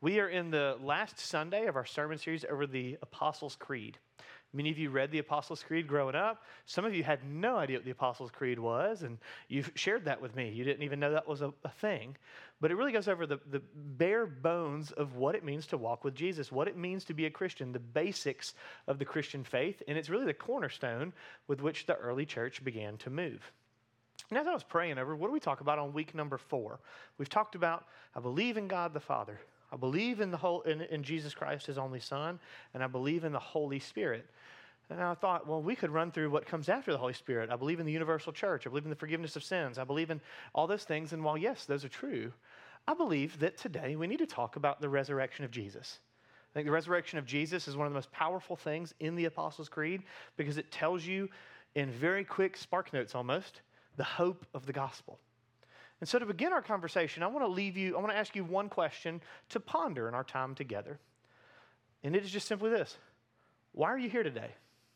We are in the last Sunday of our sermon series over the Apostles' Creed. Many of you read the Apostles' Creed growing up. Some of you had no idea what the Apostles' Creed was, and you've shared that with me. You didn't even know that was a thing. But it really goes over the bare bones of what it means to walk with Jesus, what it means to be a Christian, the basics of the Christian faith, and it's really the cornerstone with which the early church began to move. And as I was praying over, what do we talk about on week number 4? We've talked about, I believe in God the Father. I believe in Jesus Christ, his only Son, and I believe in the Holy Spirit. And I thought, well, we could run through what comes after the Holy Spirit. I believe in the universal church. I believe in the forgiveness of sins. I believe in all those things. And while, yes, those are true, I believe that today we need to talk about the resurrection of Jesus. I think the resurrection of Jesus is one of the most powerful things in the Apostles' Creed because it tells you in very quick spark notes almost the hope of the gospel. And so to begin our conversation, I want to ask you one question to ponder in our time together. And it is just simply this. Why are you here today?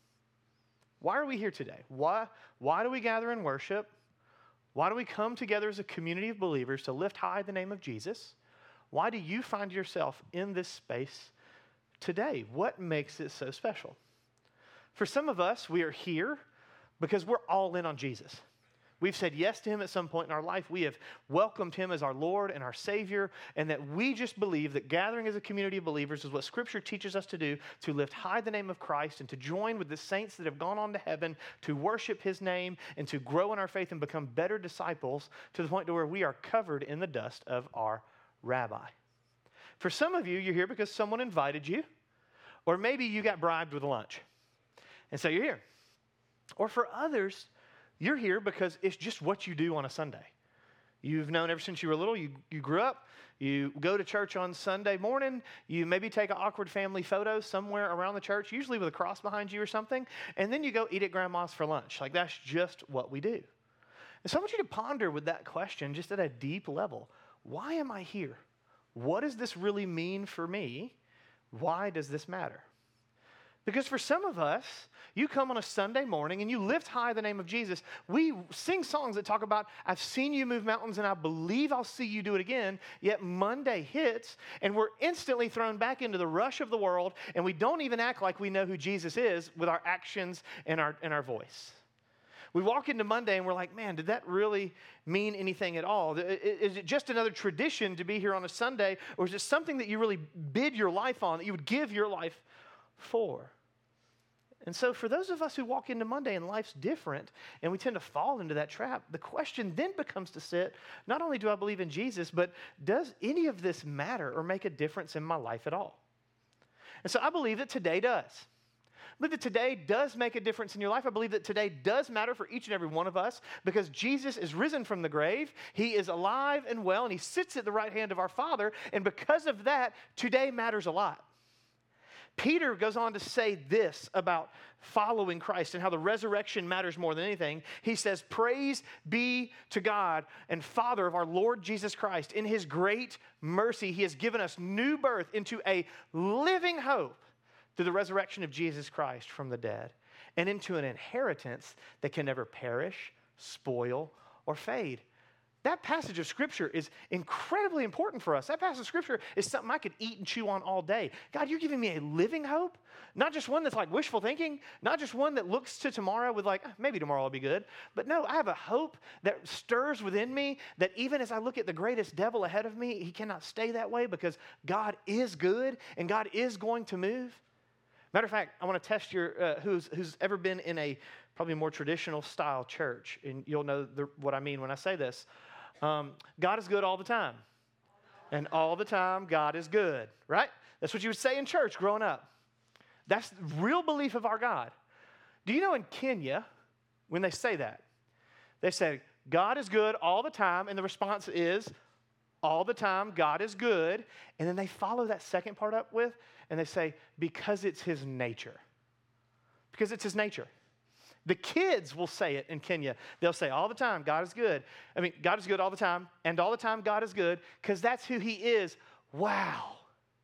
Why are we here today? Why do we gather and worship? Why do we come together as a community of believers to lift high the name of Jesus? Why do you find yourself in this space today? What makes it so special? For some of us, we are here because we're all in on Jesus. We've said yes to him at some point in our life. We have welcomed him as our Lord and our Savior, and that we just believe that gathering as a community of believers is what Scripture teaches us to do, to lift high the name of Christ and to join with the saints that have gone on to heaven to worship his name and to grow in our faith and become better disciples to the point to where we are covered in the dust of our rabbi. For some of you, you're here because someone invited you, or maybe you got bribed with lunch, and so you're here. Or for others, you're here because it's just what you do on a Sunday. You've known ever since you were little, you grew up, you go to church on Sunday morning, you maybe take an awkward family photo somewhere around the church, usually with a cross behind you or something, and then you go eat at grandma's for lunch. Like that's just what we do. And so I want you to ponder with that question just at a deep level. Why am I here? What does this really mean for me? Why does this matter? Because for some of us, you come on a Sunday morning and you lift high the name of Jesus. We sing songs that talk about, I've seen you move mountains and I believe I'll see you do it again. Yet Monday hits and we're instantly thrown back into the rush of the world and we don't even act like we know who Jesus is with our actions and our voice. We walk into Monday and we're like, man, did that really mean anything at all? Is it just another tradition to be here on a Sunday, or is it something that you really bid your life on, that you would give your life for? And so for those of us who walk into Monday and life's different and we tend to fall into that trap, the question then becomes to sit, not only do I believe in Jesus, but does any of this matter or make a difference in my life at all? And so I believe that today does. I believe that today does make a difference in your life. I believe that today does matter for each and every one of us because Jesus is risen from the grave. He is alive and well, and he sits at the right hand of our Father. And because of that, today matters a lot. Peter goes on to say this about following Christ and how the resurrection matters more than anything. He says, praise be to God and Father of our Lord Jesus Christ. In his great mercy, he has given us new birth into a living hope through the resurrection of Jesus Christ from the dead and into an inheritance that can never perish, spoil, or fade. That passage of Scripture is incredibly important for us. That passage of Scripture is something I could eat and chew on all day. God, you're giving me a living hope, not just one that's like wishful thinking, not just one that looks to tomorrow with like, maybe tomorrow will be good. But no, I have a hope that stirs within me that even as I look at the greatest devil ahead of me, he cannot stay that way because God is good and God is going to move. Matter of fact, I want to test your who's ever been in a probably more traditional style church, and you'll know what I mean when I say this. God is good all the time. And all the time, God is good, right? That's what you would say in church growing up. That's the real belief of our God. Do you know in Kenya, when they say that, they say, God is good all the time, and the response is, all the time, God is good. And then they follow that second part up with, and they say, because it's his nature. Because it's his nature. The kids will say it in Kenya. They'll say all the time, God is good. I mean, God is good all the time, and all the time God is good, because that's who he is. Wow.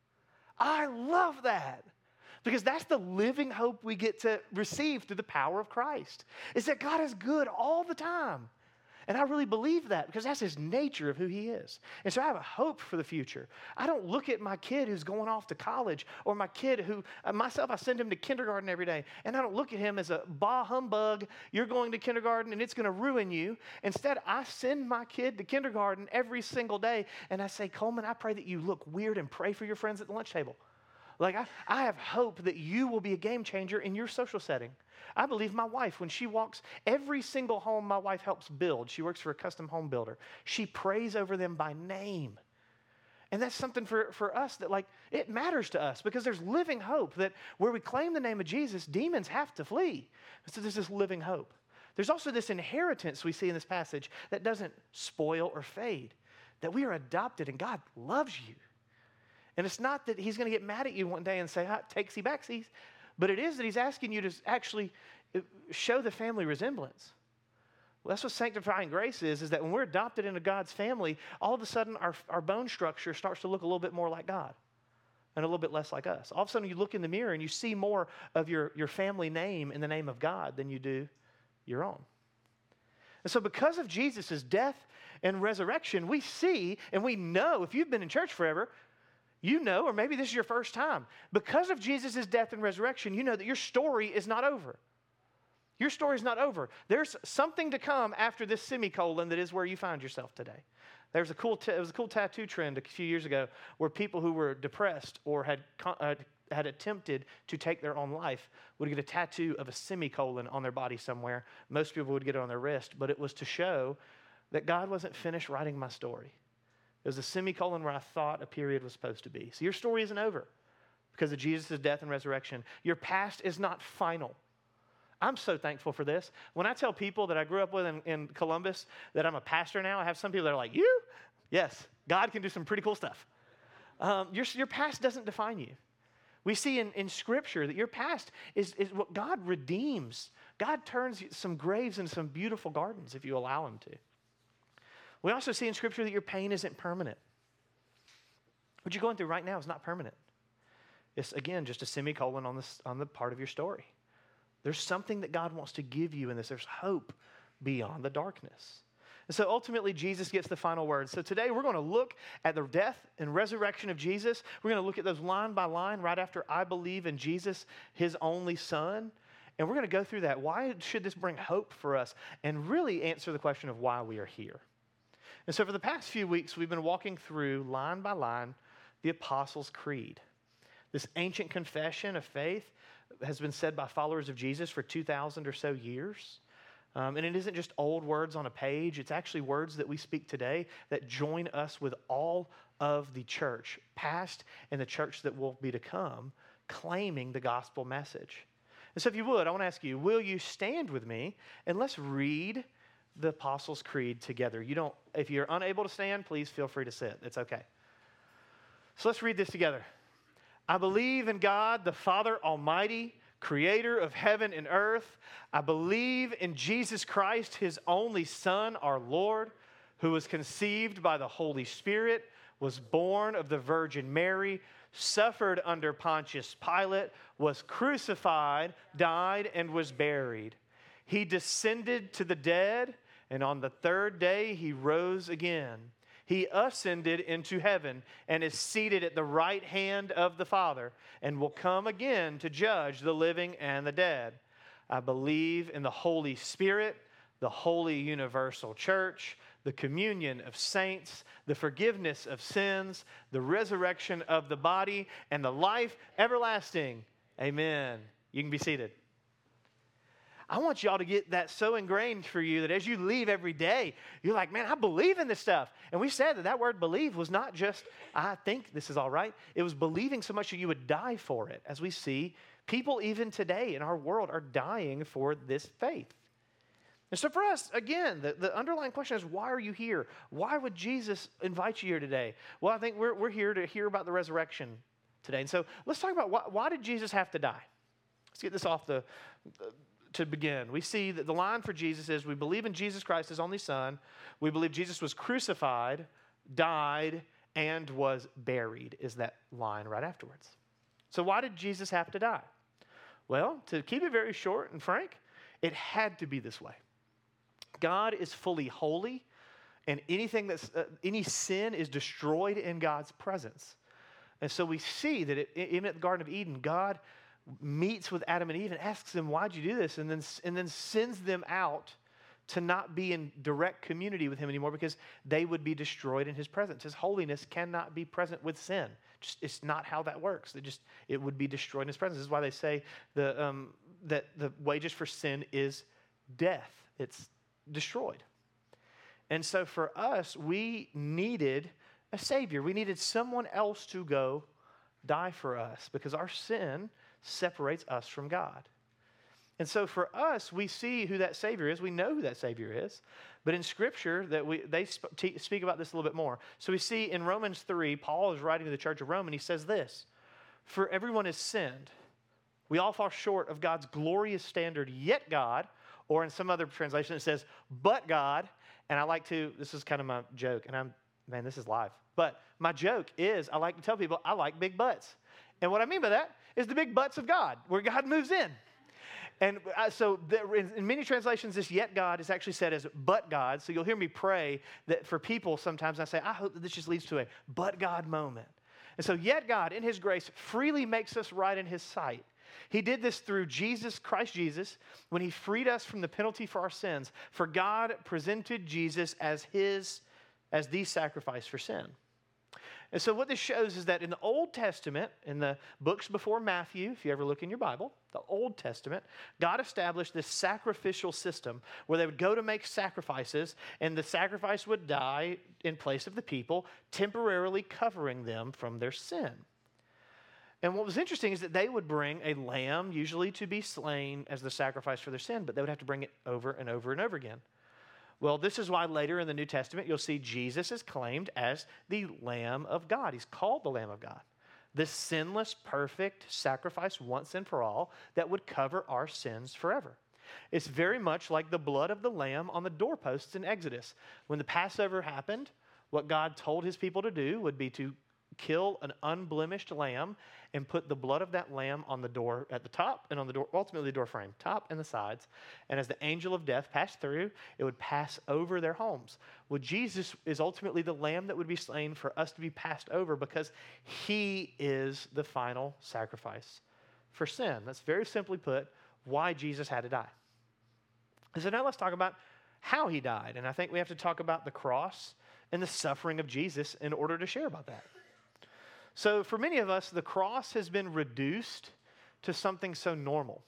I love that. Because that's the living hope we get to receive through the power of Christ. Is that God is good all the time. And I really believe that because that's his nature of who he is. And so I have a hope for the future. I don't look at my kid who's going off to college or my kid who, myself, I send him to kindergarten every day. And I don't look at him as a bah humbug, you're going to kindergarten and it's going to ruin you. Instead, I send my kid to kindergarten every single day. And I say, Coleman, I pray that you look weird and pray for your friends at the lunch table. Like, I have hope that you will be a game changer in your social setting. I believe my wife, when she walks every single home my wife helps build, she works for a custom home builder, she prays over them by name. And that's something for us that, like, it matters to us because there's living hope that where we claim the name of Jesus, demons have to flee. So there's this living hope. There's also this inheritance we see in this passage that doesn't spoil or fade, that we are adopted and God loves you. And it's not that he's going to get mad at you one day and say, takesy backsies, but it is that he's asking you to actually show the family resemblance. Well, that's what sanctifying grace is that when we're adopted into God's family, all of a sudden our bone structure starts to look a little bit more like God and a little bit less like us. All of a sudden you look in the mirror and you see more of your family name in the name of God than you do your own. And so because of Jesus' death and resurrection, we see and we know, if you've been in church forever, you know, or maybe this is your first time, because of Jesus' death and resurrection, you know that your story is not over. Your story is not over. There's something to come after this semicolon that is where you find yourself today. It was a cool tattoo trend a few years ago where people who were depressed or had attempted to take their own life would get a tattoo of a semicolon on their body somewhere. Most people would get it on their wrist, but it was to show that God wasn't finished writing my story. It was a semicolon where I thought a period was supposed to be. So your story isn't over because of Jesus' death and resurrection. Your past is not final. I'm so thankful for this. When I tell people that I grew up with in Columbus that I'm a pastor now, I have some people that are like, you? Yes, God can do some pretty cool stuff. Your past doesn't define you. We see in Scripture that your past is what God redeems. God turns some graves into some beautiful gardens if you allow him to. We also see in Scripture that your pain isn't permanent. What you're going through right now is not permanent. It's, again, just a semicolon on the part of your story. There's something that God wants to give you in this. There's hope beyond the darkness. And so ultimately, Jesus gets the final word. So today, we're going to look at the death and resurrection of Jesus. We're going to look at those line by line right after I believe in Jesus, his only Son. And we're going to go through that. Why should this bring hope for us? And really answer the question of why we are here. And so for the past few weeks, we've been walking through, line by line, the Apostles' Creed. This ancient confession of faith has been said by followers of Jesus for 2,000 or so years. And it isn't just old words on a page. It's actually words that we speak today that join us with all of the church, past and the church that will be to come, claiming the gospel message. And so if you would, I want to ask you, will you stand with me and let's read the Apostles' Creed together. If you're unable to stand, please feel free to sit. It's okay. So let's read this together. I believe in God, the Father Almighty, creator of heaven and earth. I believe in Jesus Christ, his only Son, our Lord, who was conceived by the Holy Spirit, was born of the Virgin Mary, suffered under Pontius Pilate, was crucified, died, and was buried. He descended to the dead, and on the third day he rose again. He ascended into heaven and is seated at the right hand of the Father and will come again to judge the living and the dead. I believe in the Holy Spirit, the holy universal church, the communion of saints, the forgiveness of sins, the resurrection of the body, and the life everlasting. Amen. You can be seated. I want y'all to get that so ingrained for you that as you leave every day, you're like, man, I believe in this stuff. And we said that word believe was not just, I think this is all right. It was believing so much that you would die for it. As we see, people even today in our world are dying for this faith. And so for us, again, the underlying question is, why are you here? Why would Jesus invite you here today? Well, I think we're here to hear about the resurrection today. And so let's talk about why did Jesus have to die? Let's get this off to begin. We see that the line for Jesus is, we believe in Jesus Christ, his only Son. We believe Jesus was crucified, died, and was buried, is that line right afterwards. So why did Jesus have to die? Well, to keep it very short and frank, it had to be this way. God is fully holy, and any sin is destroyed in God's presence. And so we see that even at the Garden of Eden, God meets with Adam and Eve and asks them, "Why'd you do this?" And then sends them out to not be in direct community with him anymore because they would be destroyed in his presence. His holiness cannot be present with sin. It's not how that works. It would be destroyed in his presence. This is why they say that the wages for sin is death. It's destroyed. And so for us, we needed a Savior. We needed someone else to go die for us because our sin separates us from God. And so for us, we see who that Savior is. We know who that Savior is. But in Scripture, they speak about this a little bit more. So we see in Romans 3, Paul is writing to the church of Rome, and he says this, "For everyone has sinned. We all fall short of God's glorious standard, yet God," or in some other translation it says, "but God." And this is kind of my joke, and this is live. But my joke is I like to tell people I like big butts. And what I mean by that is the big butts of God, where God moves in. And so in many translations, this "yet God" is actually said as "but God." So you'll hear me pray that for people sometimes I say, I hope that this just leads to a "but God" moment. And so yet God, in his grace, freely makes us right in his sight. He did this through Christ Jesus, when he freed us from the penalty for our sins. For God presented Jesus as the sacrifice for sin. And so what this shows is that in the Old Testament, in the books before Matthew, if you ever look in your Bible, the Old Testament, God established this sacrificial system where they would go to make sacrifices, and the sacrifice would die in place of the people, temporarily covering them from their sin. And what was interesting is that they would bring a lamb, usually to be slain as the sacrifice for their sin, but they would have to bring it over and over and over again. Well, this is why later in the New Testament, you'll see Jesus is claimed as the Lamb of God. He's called the Lamb of God. This sinless, perfect sacrifice once and for all that would cover our sins forever. It's very much like the blood of the lamb on the doorposts in Exodus. When the Passover happened, what God told his people to do would be to kill an unblemished lamb and put the blood of that lamb on the door at the top and on the door, ultimately the door frame, top and the sides. And as the angel of death passed through, it would pass over their homes. Well, Jesus is ultimately the lamb that would be slain for us to be passed over because he is the final sacrifice for sin. That's very simply put why Jesus had to die. And so now let's talk about how he died. And I think we have to talk about the cross and the suffering of Jesus in order to share about that. So for many of us, the cross has been reduced to something so normal.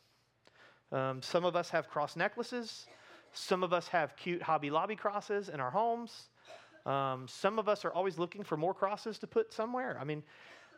Some of us have cross necklaces. Some of us have cute Hobby Lobby crosses in our homes. Some of us are always looking for more crosses to put somewhere. I mean,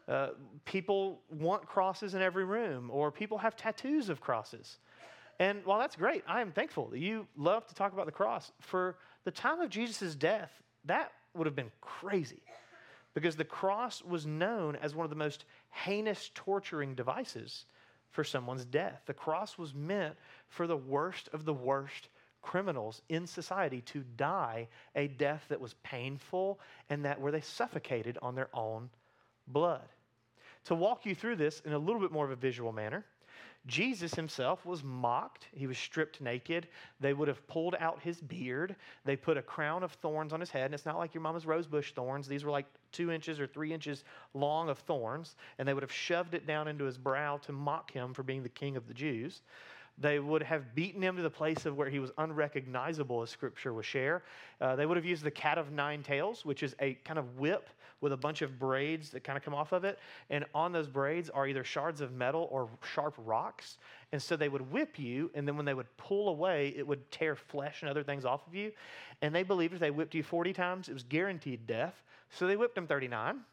people want crosses in every room, or people have tattoos of crosses. And while that's great, I am thankful that you love to talk about the cross. For the time of Jesus' death, that would have been crazy. Because the cross was known as one of the most heinous torturing devices for someone's death. The cross was meant for the worst of the worst criminals in society to die a death that was painful and where they suffocated on their own blood. To walk you through this in a little bit more of a visual manner, Jesus himself was mocked. He was stripped naked. They would have pulled out his beard. They put a crown of thorns on his head. And it's not like your mama's rosebush thorns. These were like 2 inches or 3 inches long of thorns. And they would have shoved it down into his brow to mock him for being the king of the Jews. They would have beaten him to the place of where he was unrecognizable, as Scripture will share. They would have used the cat of 9 tails, which is a kind of whip with a bunch of braids that kind of come off of it. And on those braids are either shards of metal or sharp rocks. And so they would whip you, and then when they would pull away, it would tear flesh and other things off of you. And they believed if they whipped you 40 times, it was guaranteed death. So they whipped him 39.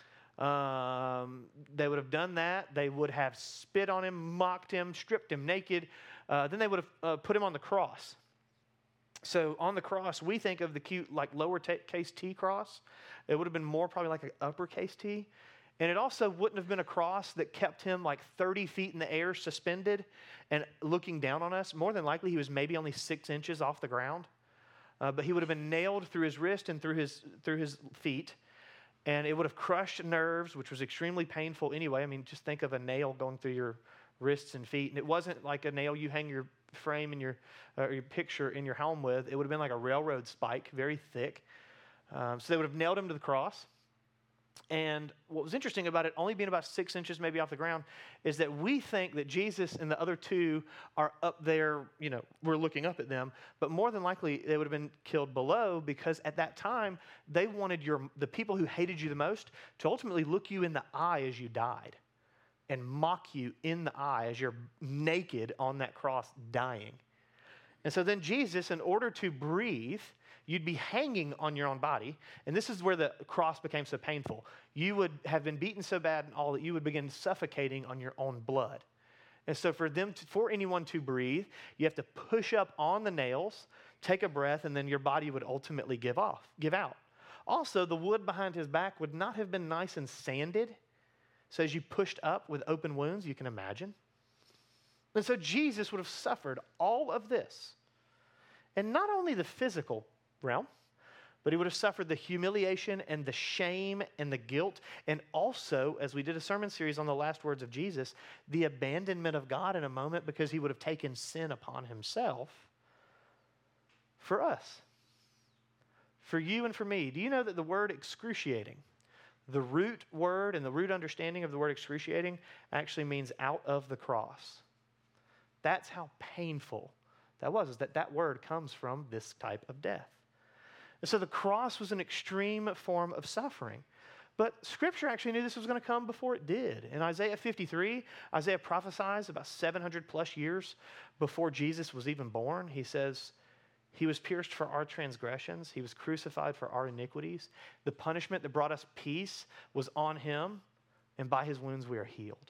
They would have done that. They would have spit on him, mocked him, stripped him naked. Then they would have put him on the cross. So on the cross, we think of the cute, like lowercase T cross. It would have been more probably like an uppercase T. And it also wouldn't have been a cross that kept him like 30 feet in the air suspended and looking down on us. More than likely, he was maybe only 6 inches off the ground. But he would have been nailed through his wrist and through his feet. And it would have crushed nerves, which was extremely painful anyway. I mean, just think of a nail going through your wrists and feet. And it wasn't like a nail you hang your frame and your picture in your home with. It would have been like a railroad spike, very thick. So they would have nailed him to the cross. And what was interesting about it only being about 6 inches maybe off the ground is that we think that Jesus and the other two are up there, we're looking up at them, but more than likely they would have been killed below, because at that time they wanted the people who hated you the most to ultimately look you in the eye as you died and mock you in the eye as you're naked on that cross dying. And so then Jesus, in order to breathe, you'd be hanging on your own body, and this is where the cross became so painful. You would have been beaten so bad and all that you would begin suffocating on your own blood. And so for anyone to breathe, you have to push up on the nails, take a breath, and then your body would ultimately give out. Also, the wood behind his back would not have been nice and sanded, so as you pushed up with open wounds, you can imagine. And so Jesus would have suffered all of this. And not only the physical realm, but he would have suffered the humiliation and the shame and the guilt, and also, as we did a sermon series on the last words of Jesus, the abandonment of God in a moment, because he would have taken sin upon himself for us, for you and for me. Do you know that the word excruciating, the root word and the root understanding of the word excruciating, actually means out of the cross? That's how painful that was, is that word comes from this type of death. And so the cross was an extreme form of suffering. But Scripture actually knew this was going to come before it did. In Isaiah 53, Isaiah prophesies about 700 plus years before Jesus was even born. He says, he was pierced for our transgressions. He was crucified for our iniquities. The punishment that brought us peace was on him, and by his wounds we are healed.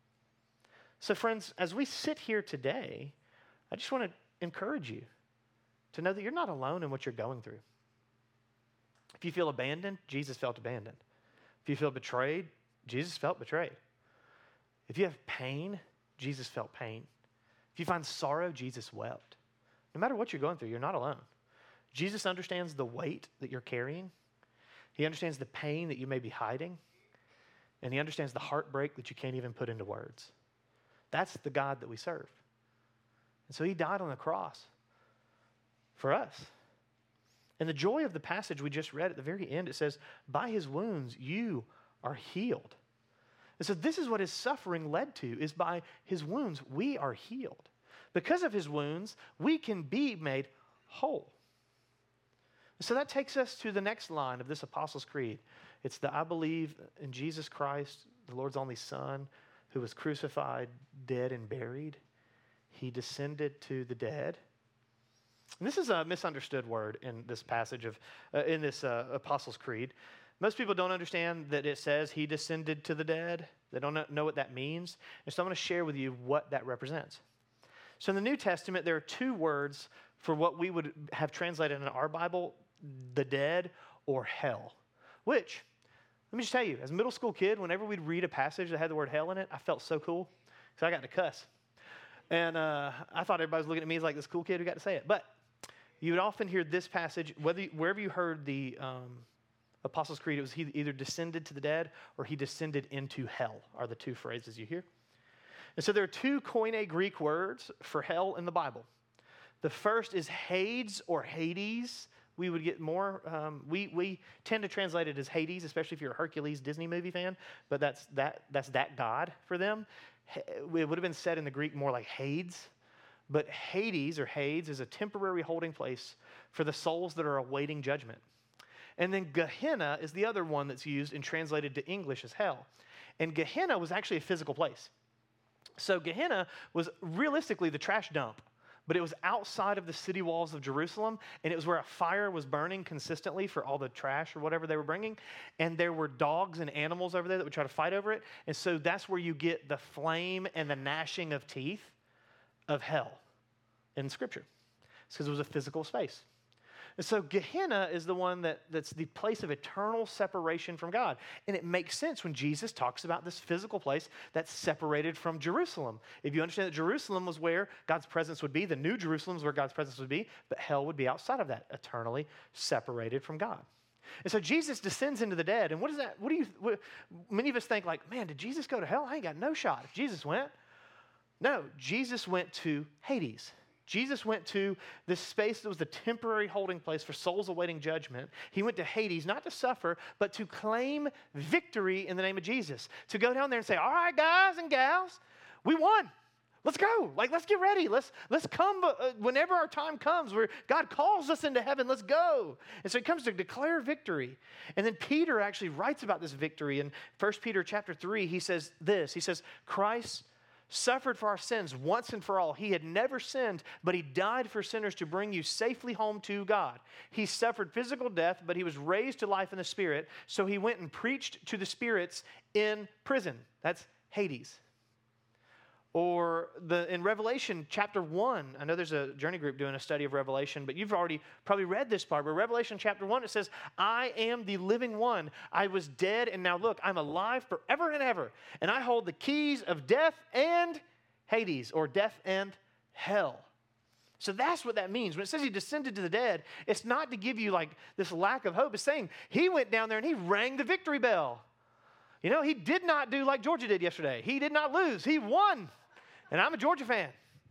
So friends, as we sit here today, I just want to encourage you to know that you're not alone in what you're going through. If you feel abandoned, Jesus felt abandoned. If you feel betrayed, Jesus felt betrayed. If you have pain, Jesus felt pain. If you find sorrow, Jesus wept. No matter what you're going through, you're not alone. Jesus understands the weight that you're carrying. He understands the pain that you may be hiding. And he understands the heartbreak that you can't even put into words. That's the God that we serve. And so he died on the cross for us. And the joy of the passage we just read at the very end, it says, by his wounds you are healed. And so this is what his suffering led to, is by his wounds we are healed. Because of his wounds, we can be made whole. And so that takes us to the next line of this Apostles' Creed. It's the I believe in Jesus Christ, the Lord's only Son, who was crucified, dead, and buried. He descended to the dead. And this is a misunderstood word in this passage in this Apostles' Creed. Most people don't understand that it says he descended to the dead. They don't know what that means. And so I'm going to share with you what that represents. So in the New Testament, there are two words for what we would have translated in our Bible, the dead or hell, which, let me just tell you, as a middle school kid, whenever we'd read a passage that had the word hell in it, I felt so cool because I got to cuss. And I thought everybody was looking at me as like this cool kid who got to say it. But you would often hear this passage, wherever you heard the Apostles' Creed, it was he either descended to the dead or he descended into hell, are the two phrases you hear. And so there are two Koine Greek words for hell in the Bible. The first is Hades or Hades. We would get more, we tend to translate it as Hades, especially if you're a Hercules Disney movie fan, but that's that god for them. It would have been said in the Greek more like Hades, but Hades or Hades is a temporary holding place for the souls that are awaiting judgment. And then Gehenna is the other one that's used and translated to English as hell. And Gehenna was actually a physical place. So Gehenna was realistically the trash dump, but it was outside of the city walls of Jerusalem, and it was where a fire was burning consistently for all the trash or whatever they were bringing, and there were dogs and animals over there that would try to fight over it, and so that's where you get the flame and the gnashing of teeth of hell in Scripture. It's because it was a physical space. And so Gehenna is the one that's the place of eternal separation from God. And it makes sense when Jesus talks about this physical place that's separated from Jerusalem. If you understand that Jerusalem was where God's presence would be, the new Jerusalem is where God's presence would be, but hell would be outside of that, eternally separated from God. And so Jesus descends into the dead. And what is that? Many of us think like, man, did Jesus go to hell? I ain't got no shot if Jesus went. No, Jesus went to Hades. Jesus went to this space that was the temporary holding place for souls awaiting judgment. He went to Hades not to suffer, but to claim victory in the name of Jesus. To go down there and say, all right, guys and gals, we won. Let's go. Let's get ready. Let's come whenever our time comes where God calls us into heaven. Let's go. And so he comes to declare victory. And then Peter actually writes about this victory. In 1 Peter chapter 3, he says this. He says, Christ suffered for our sins once and for all. He had never sinned, but he died for sinners to bring you safely home to God. He suffered physical death, but he was raised to life in the Spirit. So he went and preached to the spirits in prison. That's Hades. Or in Revelation chapter 1, I know there's a journey group doing a study of Revelation, but you've already probably read this part. But Revelation chapter 1, it says, I am the living one. I was dead, and now look, I'm alive forever and ever. And I hold the keys of death and Hades, or death and hell. So that's what that means. When it says he descended to the dead, it's not to give you this lack of hope. It's saying he went down there and he rang the victory bell. You know, he did not do like Georgia did yesterday. He did not lose. He won. And I'm a Georgia fan.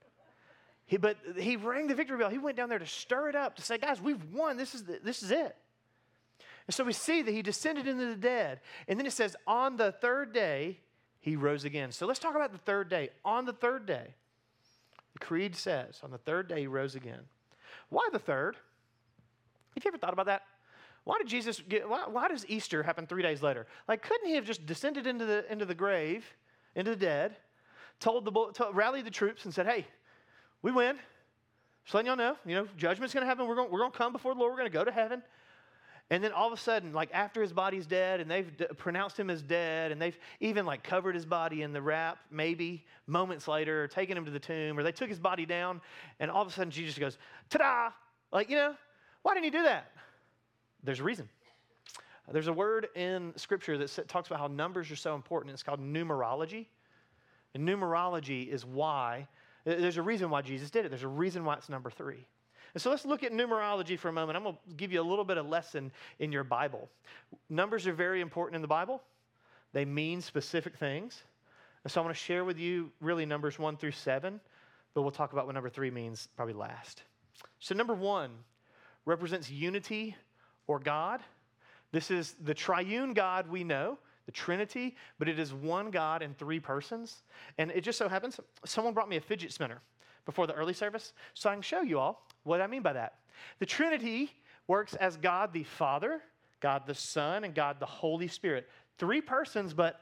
But he rang the victory bell. He went down there to stir it up, to say, guys, we've won. This is it. And so we see that he descended into the dead. And then it says, on the third day, he rose again. So let's talk about the third day. On the third day, the creed says, on the third day, he rose again. Why the third? Have you ever thought about that? Why did Jesus why does Easter happen 3 days later? Couldn't he have just descended into the grave, into the dead, rallied the troops and said, hey, we win. Just letting y'all know, judgment's going to happen. We're going to come before the Lord. We're going to go to heaven. And then all of a sudden, after his body's dead and they've pronounced him as dead and they've even covered his body in the wrap, maybe moments later, or taken him to the tomb, or they took his body down, and all of a sudden Jesus goes, ta-da! Why didn't he do that? There's a reason. There's a word in Scripture that talks about how numbers are so important. It's called numerology. And numerology is why, there's a reason why Jesus did it. There's a reason why it's number 3. And so let's look at numerology for a moment. I'm going to give you a little bit of lesson in your Bible. Numbers are very important in the Bible. They mean specific things. And so I want to share with you really numbers 1 through 7, but we'll talk about what number 3 means probably last. So number 1 represents unity or God. This is the triune God we know, the Trinity, but it is one God in 3 persons. And it just so happens, someone brought me a fidget spinner before the early service, so I can show you all what I mean by that. The Trinity works as God the Father, God the Son, and God the Holy Spirit. 3 persons, but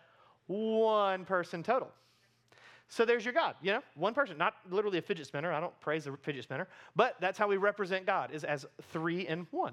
1 person total. So there's your God, one person, not literally a fidget spinner. I don't praise the fidget spinner, but that's how we represent God, is as 3 in 1.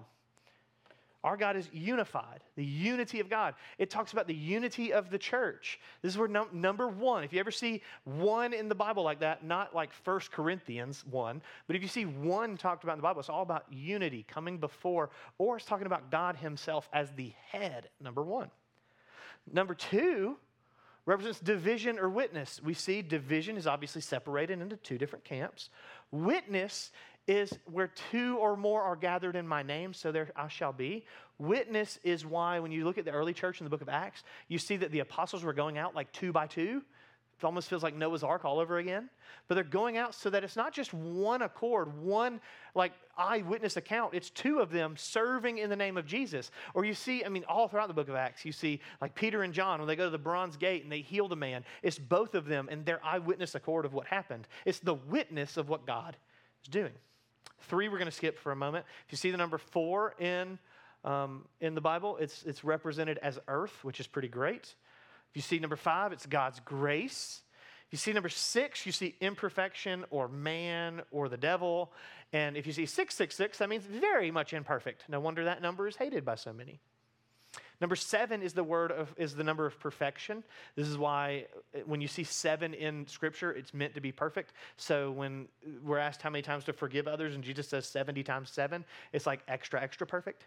Our God is unified, the unity of God. It talks about the unity of the church. This is where number 1, if you ever see 1 in the Bible like that, not like 1 Corinthians 1, but if you see 1 talked about in the Bible, it's all about unity coming before, or it's talking about God himself as the head, number 1. Number 2 represents division or witness. We see division is obviously separated into 2 different camps. Witness is where 2 or more are gathered in my name, so there I shall be. Witness is why when you look at the early church in the book of Acts, you see that the apostles were going out 2 by 2. It almost feels like Noah's Ark all over again. But they're going out so that it's not just one accord, one eyewitness account. It's 2 of them serving in the name of Jesus. Or you see, all throughout the book of Acts, you see Peter and John, when they go to the bronze gate and they heal the man, it's both of them and their eyewitness accord of what happened. It's the witness of what God is doing. 3 we're going to skip for a moment. If you see the number 4 in the Bible, it's represented as earth, which is pretty great. If you see number 5, it's God's grace. If you see number 6, you see imperfection or man or the devil. And if you see 666, that means very much imperfect. No wonder that number is hated by so many. Number 7 is the number of perfection. This is why when you see 7 in Scripture, it's meant to be perfect. So when we're asked how many times to forgive others, and Jesus says 70 times 7, it's extra, extra perfect.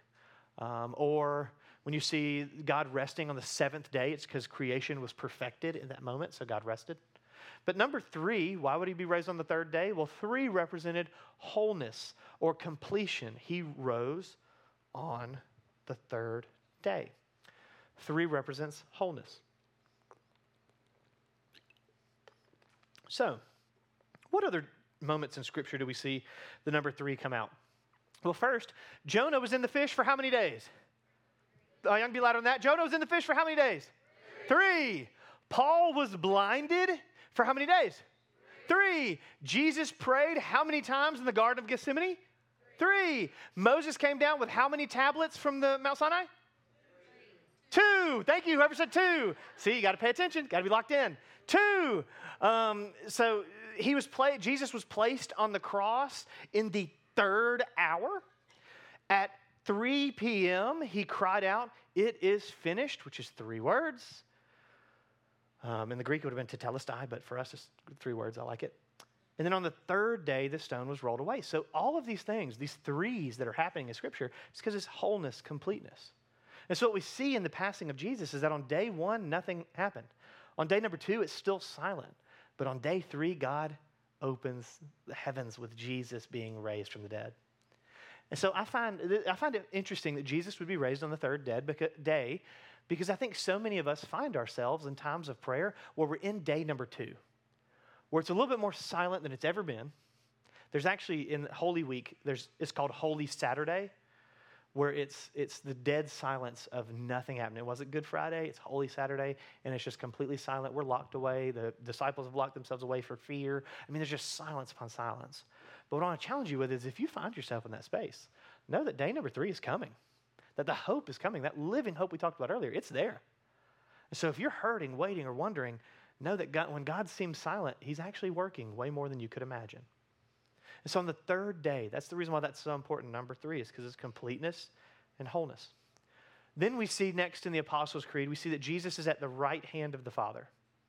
Or when you see God resting on the 7th day, it's because creation was perfected in that moment, so God rested. But number 3, why would he be raised on the 3rd day? Well, 3 represented wholeness or completion. He rose on the 3rd day. 3 represents wholeness. So, What other moments in Scripture do we see the number 3 come out? Well, first, Jonah was in the fish for how many days? I can be louder than that. Jonah was in the fish for how many days? 3. Paul was blinded for how many days? 3. Jesus prayed how many times in the Garden of Gethsemane? 3. Moses came down with how many tablets from the Mount Sinai? 2. Thank you, whoever said 2. See, you got to pay attention. Got to be locked in. 2. So Jesus was placed on the cross in the 3rd hour. At 3 p.m., he cried out, "It is finished," which is 3 words. In the Greek, it would have been tetelestai, but for us, it's 3 words. I like it. And then on the 3rd day, the stone was rolled away. So all of these things, these 3s that are happening in Scripture, it's because it's wholeness, completeness. And so what we see in the passing of Jesus is that on day 1, nothing happened. On day number 2, it's still silent. But on day 3, God opens the heavens with Jesus being raised from the dead. And so I find it interesting that Jesus would be raised on the 3rd day because I think so many of us find ourselves in times of prayer where we're in day number 2, where it's a little bit more silent than it's ever been. There's actually, in Holy Week, it's called Holy Saturday, where it's the dead silence of nothing happening. It wasn't Good Friday, it's Holy Saturday, and it's just completely silent. We're locked away. The disciples have locked themselves away for fear. I mean, there's just silence upon silence. But what I want to challenge you with is if you find yourself in that space, know that day number 3 is coming, that the hope is coming, that living hope we talked about earlier, it's there. And so if you're hurting, waiting, or wondering, know that when God seems silent, he's actually working way more than you could imagine. And so on the 3rd day, that's the reason why that's so important. Number 3 is because it's completeness and wholeness. Then we see next in the Apostles' Creed, we see that Jesus is at the right hand of the Father.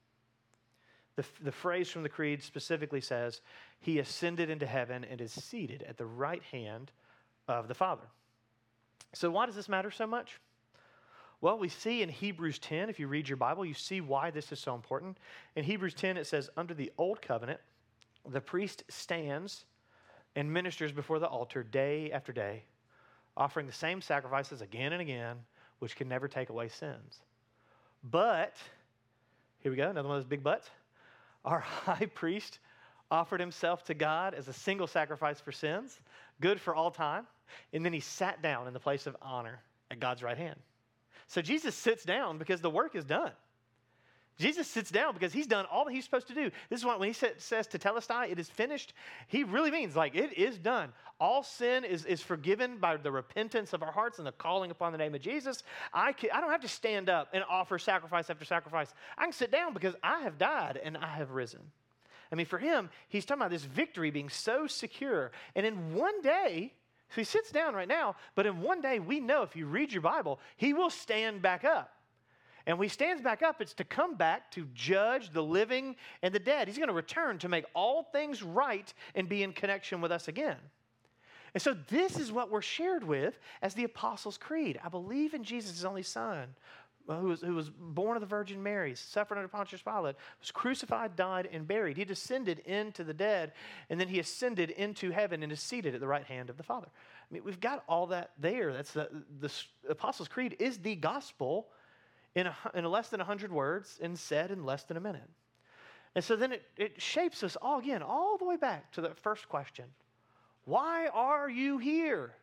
The phrase from the Creed specifically says, he ascended into heaven and is seated at the right hand of the Father. So why does this matter so much? Well, we see in Hebrews 10, if you read your Bible, you see why this is so important. In Hebrews 10, it says, under the old covenant, the priest stands and ministers before the altar day after day, offering the same sacrifices again and again, which can never take away sins. But, here we go, another one of those big buts. Our high priest offered himself to God as a single sacrifice for sins, good for all time, and then he sat down in the place of honor at God's right hand. So Jesus sits down because the work is done. Jesus sits down because he's done all that he's supposed to do. This is why when he says tetelestai, it is finished, he really means like it is done. All sin is forgiven by the repentance of our hearts and the calling upon the name of Jesus. I don't have to stand up and offer sacrifice after sacrifice. I can sit down because I have died and I have risen. I mean, for him, he's talking about this victory being so secure. And in one day, so he sits down right now, but in one day, we know if you read your Bible, he will stand back up. And when he stands back up, it's to come back to judge the living and the dead. He's going to return to make all things right and be in connection with us again. And so this is what we're shared with as the Apostles' Creed. I believe in Jesus, his only Son, who was born of the Virgin Mary, suffered under Pontius Pilate, was crucified, died, and buried. He descended into the dead, and then he ascended into heaven and is seated at the right hand of the Father. I mean, we've got all that there. That's the Apostles' Creed is the gospel in less than 100 words and said in less than a minute. And so then it shapes us all again, all the way back to the first question. Why are you here?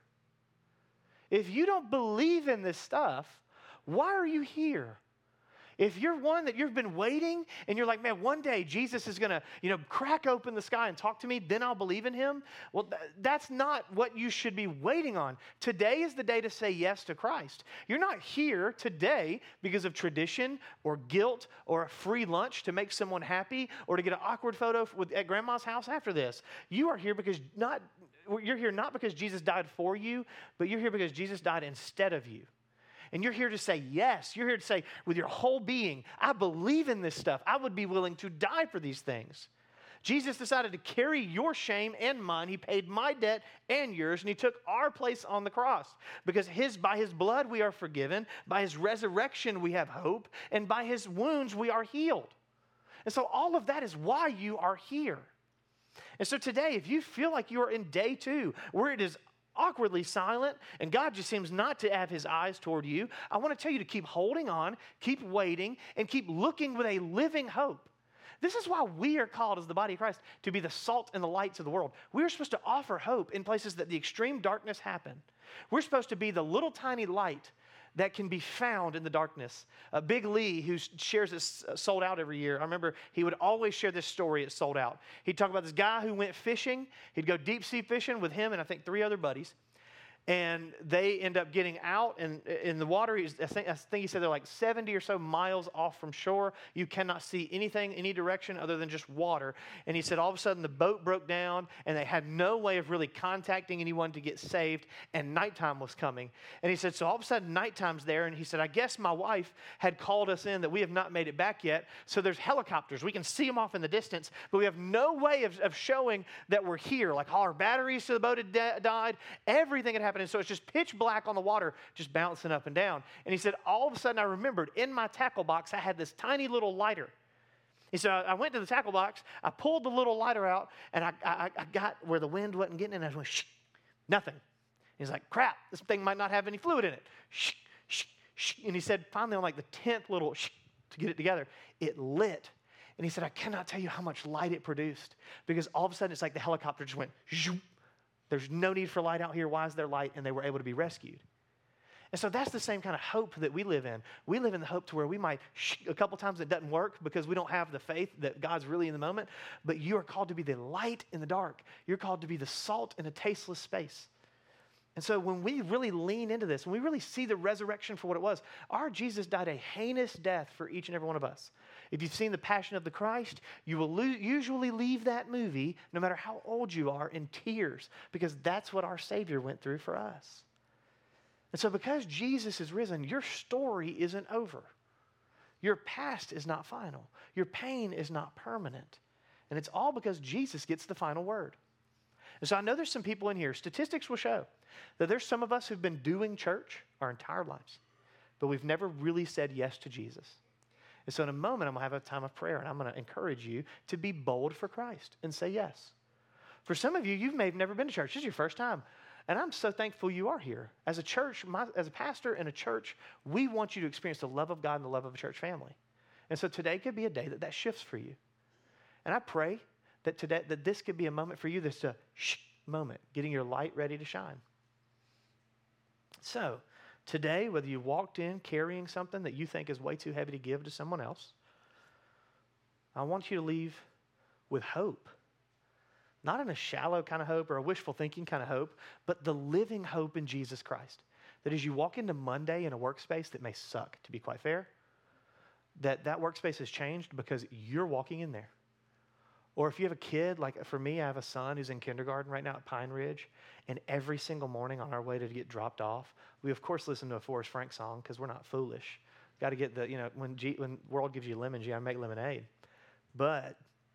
If you don't believe in this stuff, why are you here? If you're one that you've been waiting and you're like, man, one day Jesus is going to, crack open the sky and talk to me, then I'll believe in him. Well, that's not what you should be waiting on. Today is the day to say yes to Christ. You're not here today because of tradition or guilt or a free lunch to make someone happy or to get an awkward photo at grandma's house after this. You are here you're here not because Jesus died for you, but you're here because Jesus died instead of you. And you're here to say yes. You're here to say with your whole being, I believe in this stuff. I would be willing to die for these things. Jesus decided to carry your shame and mine. He paid my debt and yours, and he took our place on the cross. Because by his blood we are forgiven, by his resurrection we have hope, and by his wounds we are healed. And so all of that is why you are here. And so today, if you feel like you are in day 2, where it is awkwardly silent, and God just seems not to have his eyes toward you, I want to tell you to keep holding on, keep waiting, and keep looking with a living hope. This is why we are called as the body of Christ to be the salt and the lights of the world. We're supposed to offer hope in places that the extreme darkness happen. We're supposed to be the little tiny light that can be found in the darkness. Big Lee, who shares this Sold Out every year, I remember he would always share this story at Sold Out. He'd talk about this guy who went fishing. He'd go deep sea fishing with him and I think 3 other buddies. And they end up getting out in the water. I think he said they're like 70 or so miles off from shore. You cannot see anything, any direction other than just water. And he said all of a sudden the boat broke down and they had no way of really contacting anyone to get saved. And nighttime was coming. And he said, so all of a sudden nighttime's there. And he said, I guess my wife had called us in that we have not made it back yet. So there's helicopters. We can see them off in the distance. But we have no way of showing that we're here. Like all our batteries to the boat had died. Everything had happened. And so it's just pitch black on the water, just bouncing up and down. And he said, all of a sudden I remembered in my tackle box, I had this tiny little lighter. He said, I went to the tackle box, I pulled the little lighter out, and I got where the wind wasn't getting in, and I went, shh, nothing. He's like, crap, this thing might not have any fluid in it. Shh, shh, shh. And he said, finally on like the 10th little shh to get it together, it lit. And he said, I cannot tell you how much light it produced, because all of a sudden it's like the helicopter just went, zoom. There's no need for light out here. Why is there light? And they were able to be rescued. And so that's the same kind of hope that we live in. We live in the hope to where we might, a couple times it doesn't work because we don't have the faith that God's really in the moment, but you are called to be the light in the dark. You're called to be the salt in a tasteless space. And so when we really lean into this, when we really see the resurrection for what it was, our Jesus died a heinous death for each and every one of us. If you've seen The Passion of the Christ, you will usually leave that movie, no matter how old you are, in tears, because that's what our Savior went through for us. And so because Jesus is risen, your story isn't over. Your past is not final. Your pain is not permanent. And it's all because Jesus gets the final word. And so I know there's some people in here, statistics will show that there's some of us who've been doing church our entire lives, but we've never really said yes to Jesus. And so in a moment, I'm going to have a time of prayer, and I'm going to encourage you to be bold for Christ and say yes. For some of you, you may have never been to church. This is your first time. And I'm so thankful you are here. As a church, as a pastor in a church, we want you to experience the love of God and the love of a church family. And so today could be a day that shifts for you. And I pray that today, that this could be a moment for you that's a shh moment, getting your light ready to shine. So today, whether you walked in carrying something that you think is way too heavy to give to someone else, I want you to leave with hope. Not in a shallow kind of hope or a wishful thinking kind of hope, but the living hope in Jesus Christ. That as you walk into Monday in a workspace that may suck, to be quite fair, that workspace has changed because you're walking in there. Or if you have a kid, like for me, I have a son who's in kindergarten right now at Pine Ridge, and every single morning on our way to get dropped off, we of course listen to a Forrest Frank song because we're not foolish. Got to get the, when world gives you lemons, you got to make lemonade. But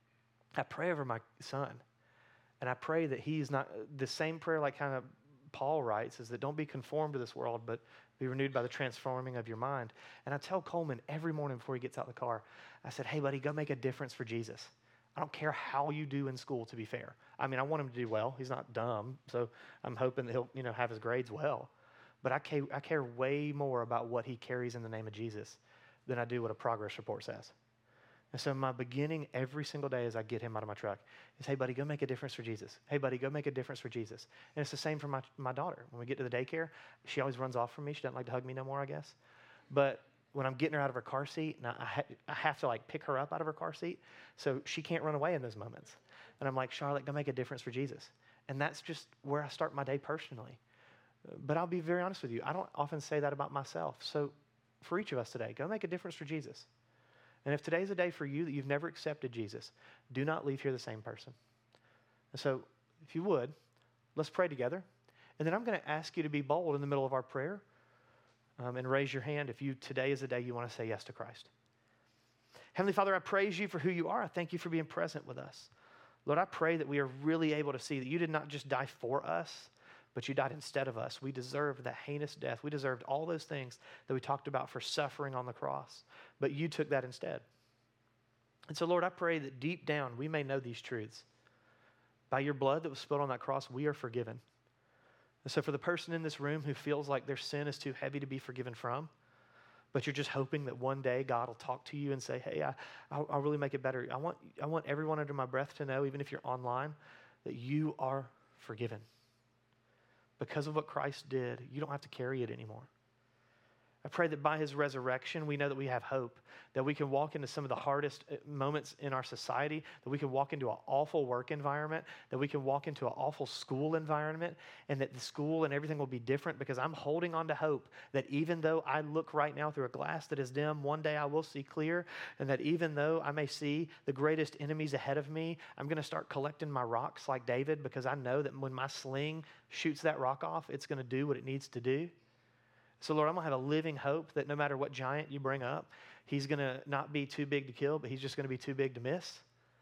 I pray over my son, and I pray that he's not, the same prayer like kind of Paul writes is that don't be conformed to this world, but be renewed by the transforming of your mind. And I tell Coleman every morning before he gets out of the car, I said, hey buddy, go make a difference for Jesus. I don't care how you do in school, to be fair. I mean, I want him to do well. He's not dumb, so I'm hoping that he'll, have his grades well. But I care way more about what he carries in the name of Jesus than I do what a progress report says. And so my beginning every single day as I get him out of my truck is, hey, buddy, go make a difference for Jesus. Hey, buddy, go make a difference for Jesus. And it's the same for my daughter. When we get to the daycare, she always runs off from me. She doesn't like to hug me no more, I guess. But when I'm getting her out of her car seat, and I have to pick her up out of her car seat, so she can't run away in those moments. And I'm like, Charlotte, go make a difference for Jesus. And that's just where I start my day personally. But I'll be very honest with you. I don't often say that about myself. So for each of us today, go make a difference for Jesus. And if today's a day for you that you've never accepted Jesus, do not leave here the same person. And so if you would, let's pray together. And then I'm going to ask you to be bold in the middle of our prayer. And raise your hand if today is the day you want to say yes to Christ. Heavenly Father, I praise you for who you are. I thank you for being present with us. Lord, I pray that we are really able to see that you did not just die for us, but you died instead of us. We deserved that heinous death. We deserved all those things that we talked about for suffering on the cross, but you took that instead. And so, Lord, I pray that deep down we may know these truths. By your blood that was spilled on that cross, we are forgiven. And so for the person in this room who feels like their sin is too heavy to be forgiven from, but you're just hoping that one day God will talk to you and say, hey, I'll really make it better. I want everyone under my breath to know, even if you're online, that you are forgiven. Because of what Christ did, you don't have to carry it anymore. I pray that by his resurrection, we know that we have hope, that we can walk into some of the hardest moments in our society, that we can walk into an awful work environment, that we can walk into an awful school environment, and that the school and everything will be different because I'm holding on to hope that even though I look right now through a glass that is dim, one day I will see clear, and that even though I may see the greatest enemies ahead of me, I'm going to start collecting my rocks like David because I know that when my sling shoots that rock off, it's going to do what it needs to do. So, Lord, I'm going to have a living hope that no matter what giant you bring up, he's going to not be too big to kill, but he's just going to be too big to miss.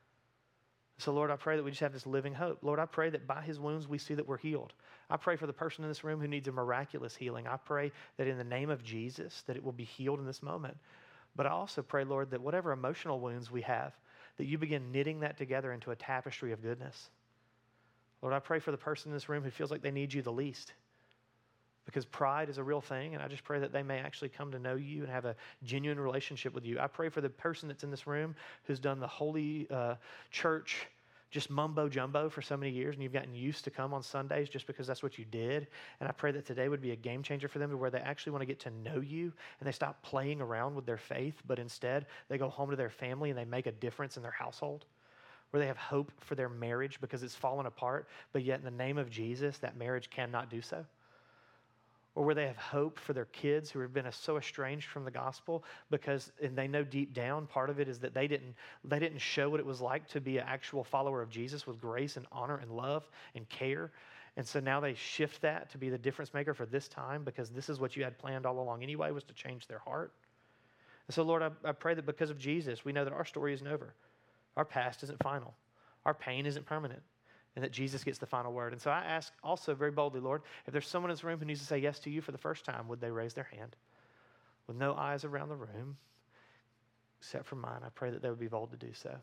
So, Lord, I pray that we just have this living hope. Lord, I pray that by his wounds we see that we're healed. I pray for the person in this room who needs a miraculous healing. I pray that in the name of Jesus, that it will be healed in this moment. But I also pray, Lord, that whatever emotional wounds we have, that you begin knitting that together into a tapestry of goodness. Lord, I pray for the person in this room who feels like they need you the least. Because pride is a real thing, and I just pray that they may actually come to know you and have a genuine relationship with you. I pray for the person that's in this room who's done the holy church just mumbo jumbo for so many years, and you've gotten used to come on Sundays just because that's what you did. And I pray that today would be a game changer for them to where they actually want to get to know you and they stop playing around with their faith, but instead they go home to their family and they make a difference in their household. Where they have hope for their marriage because it's fallen apart, but yet in the name of Jesus, that marriage cannot do so. Or where they have hope for their kids who have been so estranged from the gospel and they know deep down part of it is that they didn't show what it was like to be an actual follower of Jesus with grace and honor and love and care. And so now they shift that to be the difference maker for this time because this is what you had planned all along anyway, was to change their heart. And so, Lord, I pray that because of Jesus, we know that our story isn't over. Our past isn't final. Our pain isn't permanent. And that Jesus gets the final word. And so I ask also very boldly, Lord, if there's someone in this room who needs to say yes to you for the first time, would they raise their hand? With no eyes around the room, except for mine, I pray that they would be bold to do so.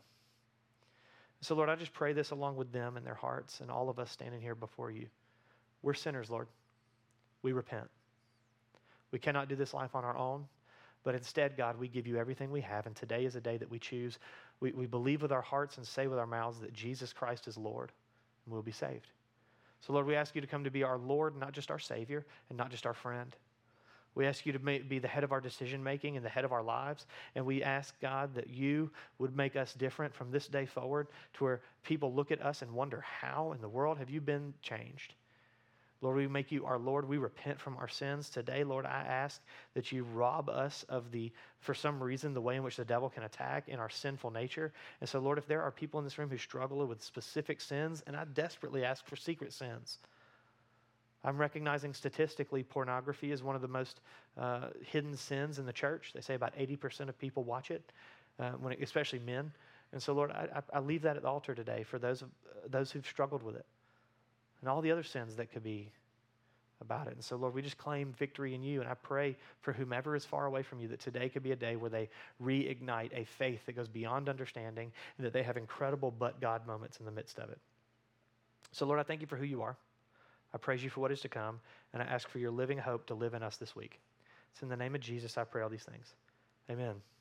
So, Lord, I just pray this along with them and their hearts and all of us standing here before you. We're sinners, Lord. We repent. We cannot do this life on our own. But instead, God, we give you everything we have. And today is a day that we choose. We believe with our hearts and say with our mouths that Jesus Christ is Lord. We'll be saved. So, Lord, we ask you to come to be our Lord, not just our Savior and not just our friend. We ask you to be the head of our decision-making and the head of our lives. And we ask, God, that you would make us different from this day forward to where people look at us and wonder, how in the world have you been changed? Lord, we make you our Lord. We repent from our sins. Today, Lord, I ask that you rob us of for some reason, the way in which the devil can attack in our sinful nature. And so, Lord, if there are people in this room who struggle with specific sins, and I desperately ask for secret sins. I'm recognizing statistically pornography is one of the most hidden sins in the church. They say about 80% of people watch it, especially men. And so, Lord, I leave that at the altar today for those who've struggled with it. And all the other sins that could be about it. And so, Lord, we just claim victory in you. And I pray for whomever is far away from you that today could be a day where they reignite a faith that goes beyond understanding and that they have incredible but God moments in the midst of it. So, Lord, I thank you for who you are. I praise you for what is to come. And I ask for your living hope to live in us this week. It's in the name of Jesus I pray all these things. Amen.